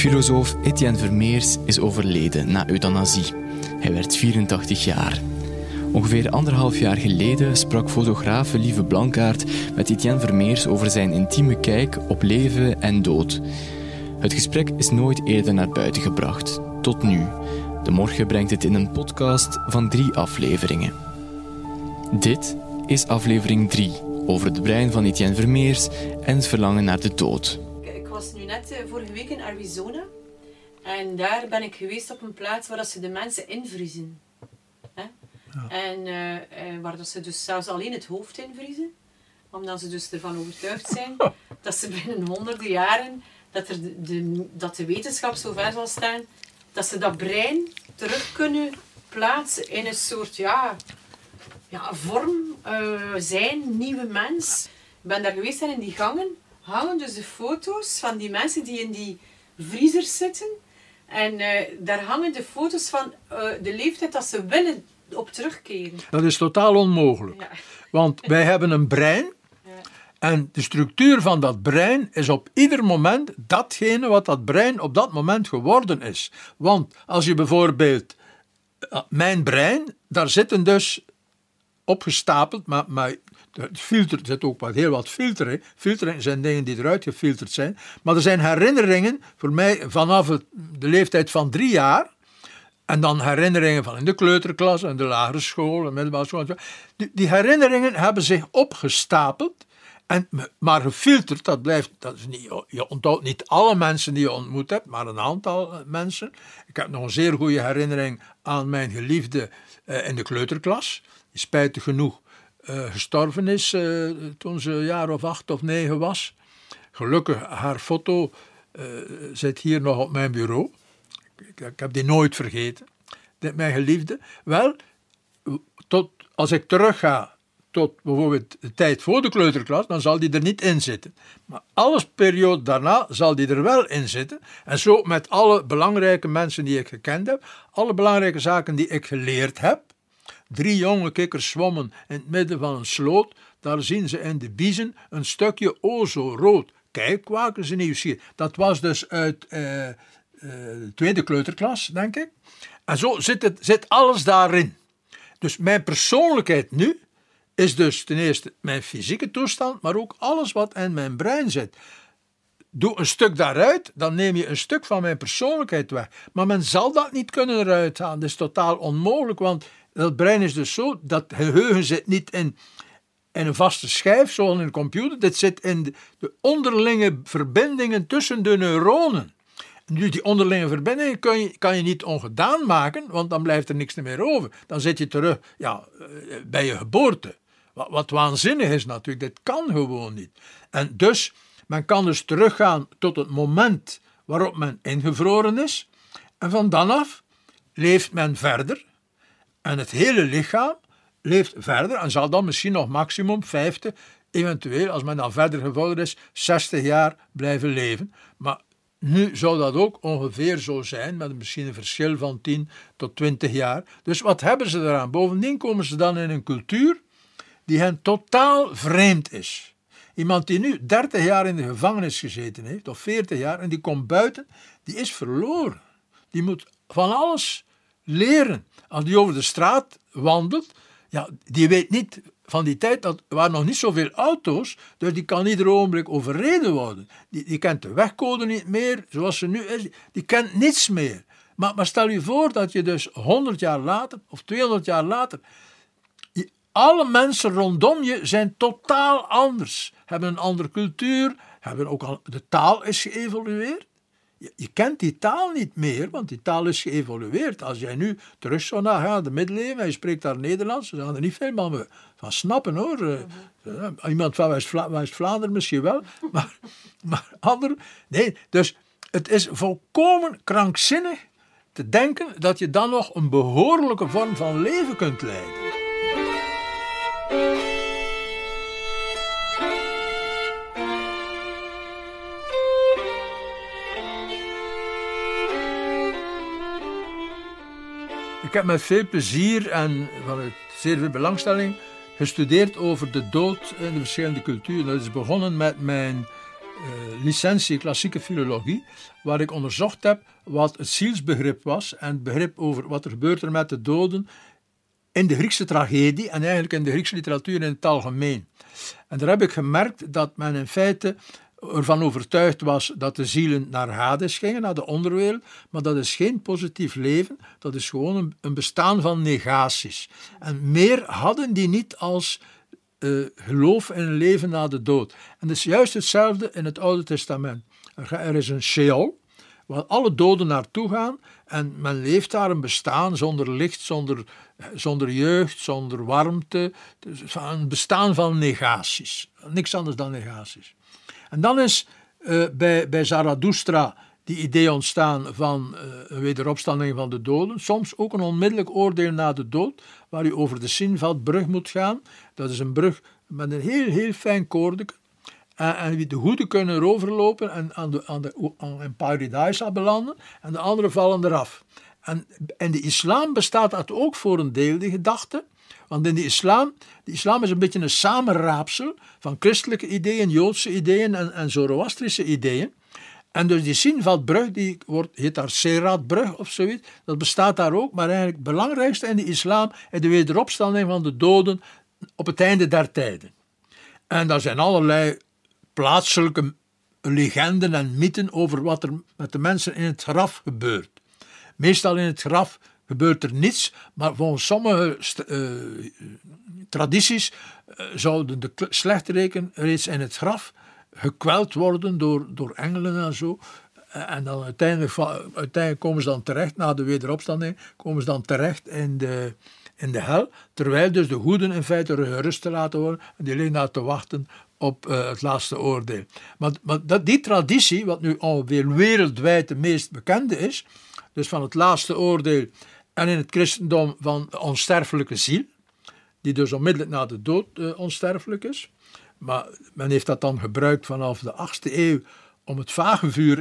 Filosoof Etienne Vermeers is overleden na euthanasie. Hij werd 84 jaar. Ongeveer 1,5 jaar geleden sprak fotograaf Lieve Blankaert met Etienne Vermeers over zijn intieme kijk op leven en dood. Het gesprek is nooit eerder naar buiten gebracht, tot nu. De Morgen brengt het in een podcast van 3 afleveringen. Dit is aflevering 3, over het brein van Etienne Vermeers en het verlangen naar de dood. Ik was nu net vorige week in Arizona en daar ben ik geweest op een plaats waar ze de mensen invriezen. Ja. En waar dat ze dus zelfs alleen het hoofd invriezen, omdat ze dus ervan overtuigd zijn dat ze binnen honderden jaren, dat de wetenschap zo ver zal staan, dat ze dat brein terug kunnen plaatsen in een soort vorm, zijn, nieuwe mens. Ik ben daar geweest en in die gangen hangen dus de foto's van die mensen die in die vriezers zitten. En daar hangen de foto's van de leeftijd dat ze willen op terugkeren. Dat is totaal onmogelijk. Ja. Want wij hebben een brein. Ja. En de structuur van dat brein is op ieder moment datgene wat dat brein op dat moment geworden is. Want als je bijvoorbeeld mijn brein, daar zitten dus opgestapeld, maar het filter zit ook heel wat filteren. Filteren zijn dingen die eruit gefilterd zijn. Maar er zijn herinneringen voor mij vanaf de leeftijd van 3 jaar. En dan herinneringen van in de kleuterklas en de lagere school en middelbare school. Die herinneringen hebben zich opgestapeld. Maar gefilterd, dat is niet, je onthoudt niet alle mensen die je ontmoet hebt, maar een aantal mensen. Ik heb nog een zeer goede herinnering aan mijn geliefde in de kleuterklas. Die spijtig genoeg gestorven is toen ze een jaar of 8 of 9 was. Gelukkig, haar foto zit hier nog op mijn bureau. Ik heb die nooit vergeten. Mijn geliefde. Wel, als ik terugga tot bijvoorbeeld de tijd voor de kleuterklas, dan zal die er niet in zitten. Maar alle periode daarna zal die er wel in zitten. En zo met alle belangrijke mensen die ik gekend heb, alle belangrijke zaken die ik geleerd heb. 3 jonge kikkers zwommen in het midden van een sloot. Daar zien ze in de biezen een stukje zo rood. Kijk, kwaken ze nieuwsgierig. Dat was dus uit de tweede kleuterklas, denk ik. En zo zit alles daarin. Dus mijn persoonlijkheid nu is dus ten eerste mijn fysieke toestand, maar ook alles wat in mijn brein zit. Doe een stuk daaruit, dan neem je een stuk van mijn persoonlijkheid weg. Maar men zal dat niet kunnen eruit halen. Dat is totaal onmogelijk, want dat brein is dus zo, dat geheugen zit niet in een vaste schijf, zoals in een computer. Dit zit in de onderlinge verbindingen tussen de neuronen. Nu, die onderlinge verbindingen kan je niet ongedaan maken, want dan blijft er niks meer over. Dan zit je terug bij je geboorte. Wat waanzinnig is natuurlijk, dit kan gewoon niet. En dus, men kan dus teruggaan tot het moment waarop men ingevroren is. En van dan af leeft men verder. En het hele lichaam leeft verder en zal dan misschien nog maximum 50, eventueel, als men dan verder gevorderd is, 60 jaar blijven leven. Maar nu zou dat ook ongeveer zo zijn, met misschien een verschil van 10 tot 20 jaar. Dus wat hebben ze eraan? Bovendien komen ze dan in een cultuur die hen totaal vreemd is. Iemand die nu 30 jaar in de gevangenis gezeten heeft, of 40 jaar, en die komt buiten, die is verloren. Die moet van alles leren. Als die over de straat wandelt, die weet niet van die tijd, dat er waren nog niet zoveel auto's, dus die kan ieder ogenblik overreden worden. Die kent de wegcode niet meer, zoals ze nu is, die kent niets meer. Maar stel je voor dat je dus 100 jaar later, of 200 jaar later, alle mensen rondom je zijn totaal anders, hebben een andere cultuur, hebben ook al, de taal is geëvolueerd. Je kent die taal niet meer, want die taal is geëvolueerd. Als jij nu terug zou naar de middeleeuwen en je spreekt daar Nederlands, dan gaan er niet veel man van snappen, hoor. Iemand van West-Vlaanderen misschien wel, maar anderen. Nee, dus het is volkomen krankzinnig te denken dat je dan nog een behoorlijke vorm van leven kunt leiden. Ik heb met veel plezier en vanuit zeer veel belangstelling gestudeerd over de dood in de verschillende culturen. Dat is begonnen met mijn licentie klassieke filologie, waar ik onderzocht heb wat het zielsbegrip was en het begrip over wat er gebeurt er met de doden in de Griekse tragedie en eigenlijk in de Griekse literatuur in het algemeen. En daar heb ik gemerkt dat men in feite ervan overtuigd was dat de zielen naar Hades gingen, naar de onderwereld, maar dat is geen positief leven, dat is gewoon een bestaan van negaties. En meer hadden die niet als geloof in een leven na de dood. En dat is juist hetzelfde in het Oude Testament. Er is een Sheol, waar alle doden naartoe gaan en men leeft daar een bestaan zonder licht, zonder jeugd, zonder warmte, een bestaan van negaties. Niks anders dan negaties. En dan is bij Zarathustra die idee ontstaan van een wederopstanding van de doden, soms ook een onmiddellijk oordeel na de dood, waar u over de Sinvatbrug moet gaan. Dat is een brug met een heel, heel fijn koordeke. En wie de goede kunnen eroverlopen en in Paradise belanden, en de anderen vallen eraf. En in de islam bestaat dat ook voor een deel, die gedachte. Want in de islam is een beetje een samenraapsel van christelijke ideeën, Joodse ideeën en Zoroastrische ideeën. En dus die Sinvatbrug, die heet daar Seratbrug of zoiets, dat bestaat daar ook, maar eigenlijk het belangrijkste in de islam is de wederopstanding van de doden op het einde der tijden. En daar zijn allerlei plaatselijke legenden en mythen over wat er met de mensen in het graf gebeurt. Meestal in het graf gebeurt er niets, maar volgens sommige tradities zouden de slechteriken reeds in het graf gekweld worden door engelen en zo. En dan uiteindelijk komen ze dan terecht, na de wederopstanding, komen ze dan terecht in de hel, terwijl dus de goeden in feite gerust te laten worden en die liggen daar te wachten op het laatste oordeel. Maar die traditie, wat nu alweer wereldwijd de meest bekende is, dus van het laatste oordeel en in het christendom van de onsterfelijke ziel, die dus onmiddellijk na de dood onsterfelijk is. Maar men heeft dat dan gebruikt vanaf de 8e eeuw om het vagevuur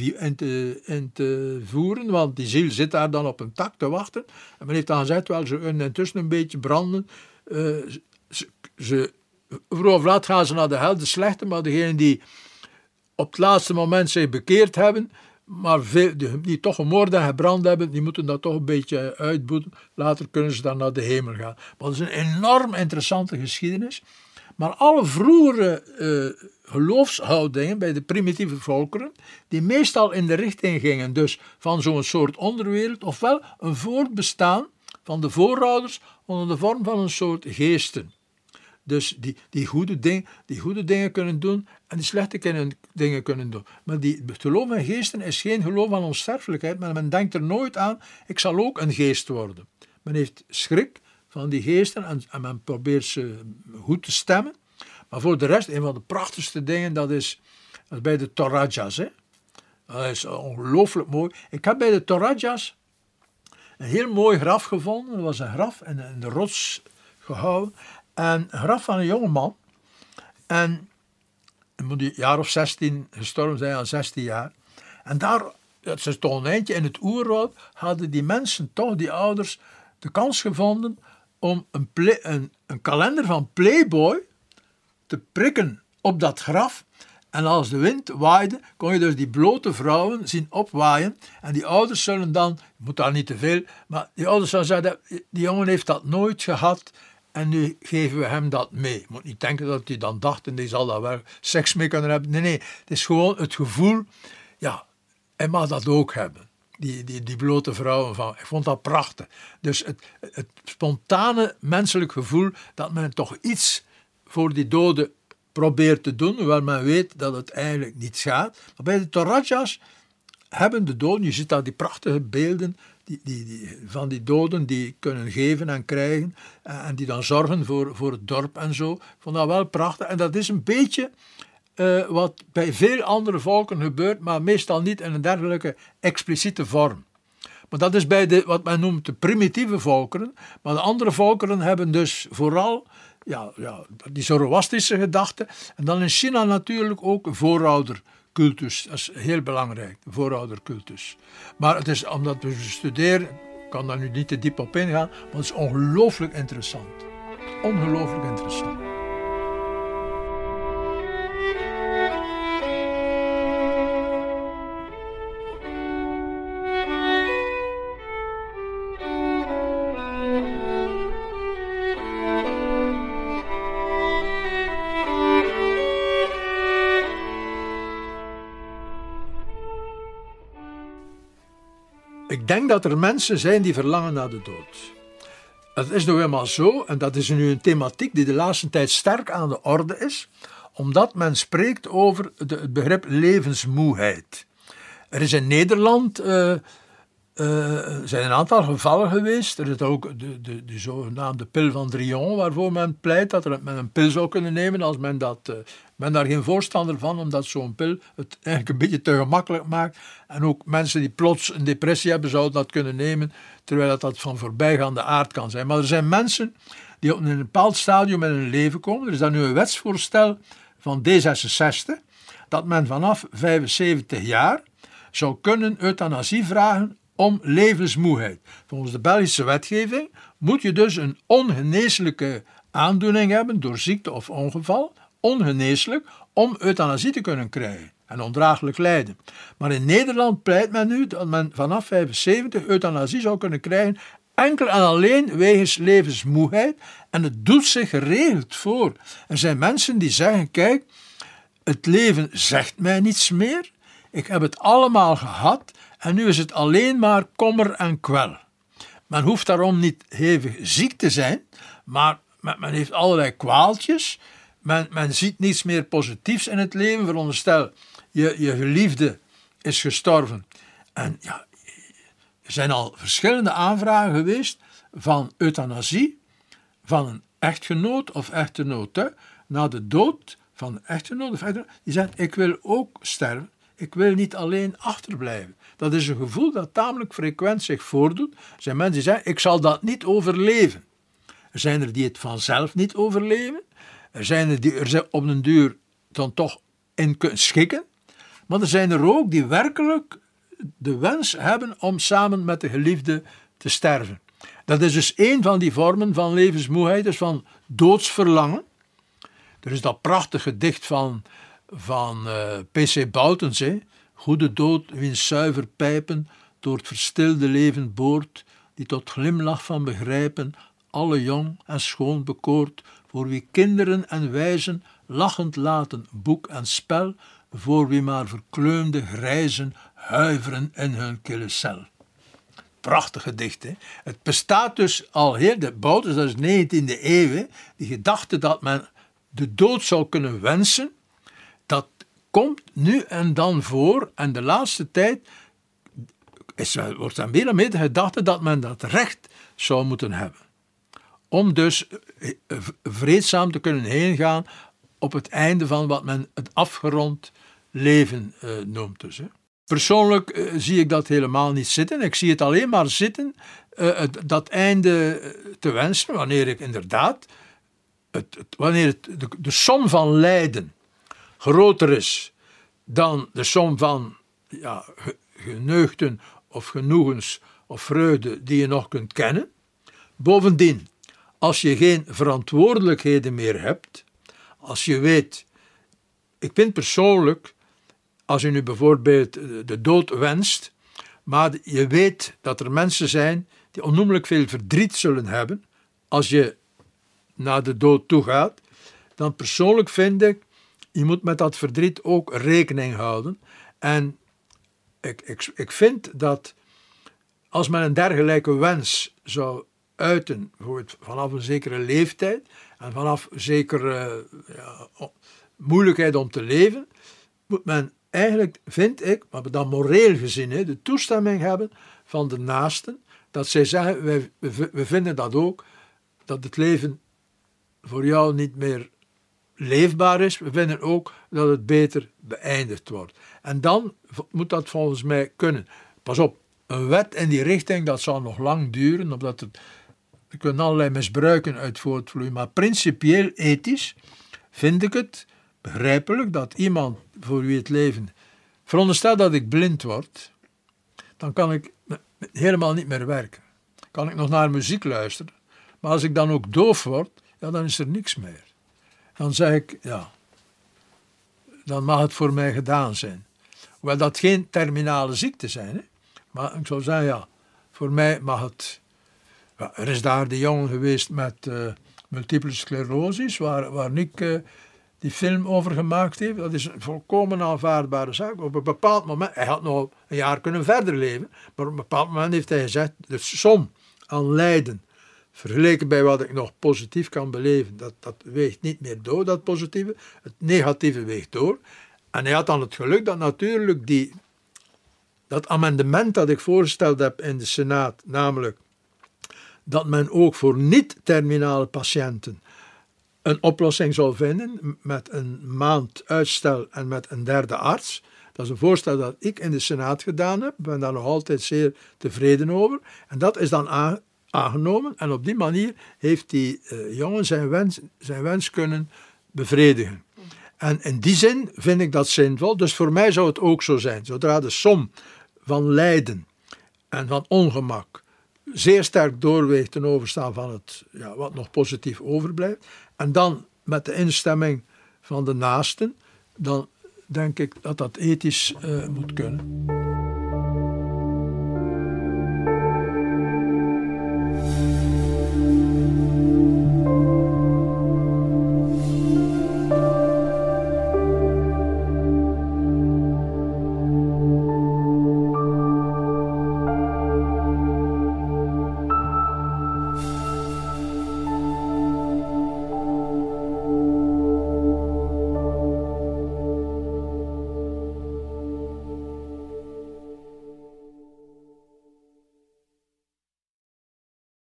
in te voeren, want die ziel zit daar dan op een tak te wachten. En men heeft dan gezegd, wel, ze kunnen intussen een beetje branden. Vroeg of laat gaan ze naar de hel, de slechte, maar degenen die op het laatste moment zich bekeerd hebben, maar die toch gemoord en gebrand hebben, die moeten dat toch een beetje uitboeten. Later kunnen ze dan naar de hemel gaan. Maar dat is een enorm interessante geschiedenis. Maar alle vroegere geloofshoudingen bij de primitieve volkeren, die meestal in de richting gingen dus van zo'n soort onderwereld, ofwel een voortbestaan van de voorouders onder de vorm van een soort geesten. Dus die goede dingen kunnen doen en die slechte dingen kunnen doen. Maar het geloof in geesten is geen geloof aan onsterfelijkheid, maar men denkt er nooit aan, ik zal ook een geest worden. Men heeft schrik van die geesten en men probeert ze goed te stemmen. Maar voor de rest, een van de prachtigste dingen, dat is bij de Torajas. Dat is ongelooflijk mooi. Ik heb bij de Torajas een heel mooi graf gevonden. Dat was een graf in de rots gehouden. En een graf van een jongeman. En hij moet een jaar of 16 gestorven zijn, aan 16 jaar. En daar, het is toch een eindje in het oerwoud, hadden die mensen toch, die ouders, de kans gevonden om een kalender van Playboy te prikken op dat graf. En als de wind waaide, kon je dus die blote vrouwen zien opwaaien. En die ouders zullen dan, je moet daar niet te veel, maar die ouders zullen zeggen, die jongen heeft dat nooit gehad en nu geven we hem dat mee. Je moet niet denken dat hij dan dacht en die zal daar wel seks mee kunnen hebben. Nee, het is gewoon het gevoel, ja, hij mag dat ook hebben. Die blote vrouwen van. Ik vond dat prachtig. Dus het spontane menselijk gevoel dat men toch iets voor die doden probeert te doen, hoewel men weet dat het eigenlijk niet gaat. Maar bij de Torajas hebben de doden, je ziet daar die prachtige beelden van die doden die kunnen geven en krijgen en die dan zorgen voor het dorp en zo. Ik vond dat wel prachtig. En dat is een beetje wat bij veel andere volken gebeurt, maar meestal niet in een dergelijke expliciete vorm. Maar dat is bij wat men noemt de primitieve volkeren. Maar de andere volkeren hebben dus vooral die Zoroastrische gedachte. En dan in China natuurlijk ook een vooroudercultus. Dat is heel belangrijk, de vooroudercultus. Maar het is, omdat we studeren, ik kan daar nu niet te diep op ingaan, maar het is ongelooflijk interessant. Ongelooflijk interessant. Ik denk dat er mensen zijn die verlangen naar de dood. Het is nou eenmaal zo, en dat is nu een thematiek die de laatste tijd sterk aan de orde is, omdat men spreekt over het begrip levensmoeheid. Er is in Nederland zijn een aantal gevallen geweest. Er is ook de zogenaamde pil van Drion, waarvoor men pleit dat men een pil zou kunnen nemen als men dat... ben daar geen voorstander van, omdat zo'n pil het eigenlijk een beetje te gemakkelijk maakt. En ook mensen die plots een depressie hebben, zouden dat kunnen nemen, terwijl dat van voorbijgaande aard kan zijn. Maar er zijn mensen die op een bepaald stadium in hun leven komen. Er is dan nu een wetsvoorstel van D66, dat men vanaf 75 jaar zou kunnen euthanasie vragen om levensmoeheid. Volgens de Belgische wetgeving moet je dus een ongeneeslijke aandoening hebben door ziekte of ongeval, ongeneeslijk, om euthanasie te kunnen krijgen en ondraaglijk lijden. Maar in Nederland pleit men nu dat men vanaf 75 euthanasie zou kunnen krijgen, enkel en alleen wegens levensmoeheid, en het doet zich geregeld voor. Er zijn mensen die zeggen, kijk, het leven zegt mij niets meer, ik heb het allemaal gehad en nu is het alleen maar kommer en kwel. Men hoeft daarom niet hevig ziek te zijn, maar men heeft allerlei kwaaltjes. Men ziet niets meer positiefs in het leven. Veronderstel, je geliefde is gestorven. En ja, er zijn al verschillende aanvragen geweest van euthanasie van een echtgenoot of echtgenote na de dood van een echtgenoot of echtgenoot. Die zegt, ik wil ook sterven. Ik wil niet alleen achterblijven. Dat is een gevoel dat tamelijk frequent zich voordoet. Er zijn mensen die zeggen, ik zal dat niet overleven. Er zijn er die het vanzelf niet overleven. Er zijn er die er op den duur dan toch in kunnen schikken. Maar er zijn er ook die werkelijk de wens hebben om samen met de geliefde te sterven. Dat is dus een van die vormen van levensmoeheid, dus van doodsverlangen. Er is dat prachtige gedicht van P.C. Boutens, hè? Goede dood, wiens zuiver pijpen door het verstilde leven boort, die tot glimlach van begrijpen alle jong en schoon bekoort, voor wie kinderen en wijzen lachend laten boek en spel, voor wie maar verkleumde grijzen huiveren in hun kille cel. Prachtig gedicht, hè? Het bestaat dus al heel, de Boutens, dat is 19e eeuw, hè? Die gedachte dat men de dood zou kunnen wensen, dat komt nu en dan voor, en de laatste tijd wordt dan meer en meer de gedachte dat men dat recht zou moeten hebben. Om dus vreedzaam te kunnen heen gaan op het einde van wat men het afgerond leven noemt. Dus, hè. Persoonlijk zie ik dat helemaal niet zitten. Ik zie het alleen maar zitten, dat einde te wensen, wanneer ik inderdaad, wanneer de som van lijden groter is dan de som van geneugten of genoegens of vreugde die je nog kunt kennen. Bovendien, als je geen verantwoordelijkheden meer hebt, als je weet, ik vind persoonlijk, als je nu bijvoorbeeld de dood wenst, maar je weet dat er mensen zijn die onnoemelijk veel verdriet zullen hebben als je naar de dood toe gaat, dan persoonlijk vind ik, je moet met dat verdriet ook rekening houden. En ik vind dat als men een dergelijke wens zou uiten, bijvoorbeeld vanaf een zekere leeftijd en vanaf een zekere moeilijkheid om te leven, moet men eigenlijk, vind ik, maar dan moreel gezien, de toestemming hebben van de naasten, dat zij zeggen, we vinden dat ook, dat het leven voor jou niet meer leefbaar is. We vinden ook dat het beter beëindigd wordt. En dan moet dat volgens mij kunnen. Pas op, een wet in die richting, dat zal nog lang duren, omdat er kunnen allerlei misbruiken uit voortvloeien, maar principieel ethisch vind ik het begrijpelijk dat iemand voor wie het leven... Veronderstel dat ik blind word, dan kan ik helemaal niet meer werken. Kan ik nog naar muziek luisteren. Maar als ik dan ook doof word, dan is er niks meer. Dan zeg ik, dan mag het voor mij gedaan zijn. Hoewel dat geen terminale ziekte zijn. Hè? Maar ik zou zeggen, voor mij mag het... er is daar de jongen geweest met multiple sclerosis, waar Nick die film over gemaakt heeft. Dat is een volkomen aanvaardbare zaak. Op een bepaald moment, hij had nog een jaar kunnen verder leven, maar op een bepaald moment heeft hij gezegd, de som aan lijden, vergeleken bij wat ik nog positief kan beleven, dat weegt niet meer door, dat positieve. Het negatieve weegt door. En hij had dan het geluk dat natuurlijk dat amendement dat ik voorgesteld heb in de Senaat, namelijk dat men ook voor niet-terminale patiënten een oplossing zou vinden met een maand uitstel en met een derde arts. Dat is een voorstel dat ik in de Senaat gedaan heb. Ik ben daar nog altijd zeer tevreden over. En dat is dan aangenomen. En op die manier heeft die jongen zijn wens kunnen bevredigen. En in die zin vind ik dat zinvol. Dus voor mij zou het ook zo zijn. Zodra de som van lijden en van ongemak zeer sterk doorweegt ten overstaan van het, wat nog positief overblijft. En dan met de instemming van de naasten, dan denk ik dat dat ethisch moet kunnen.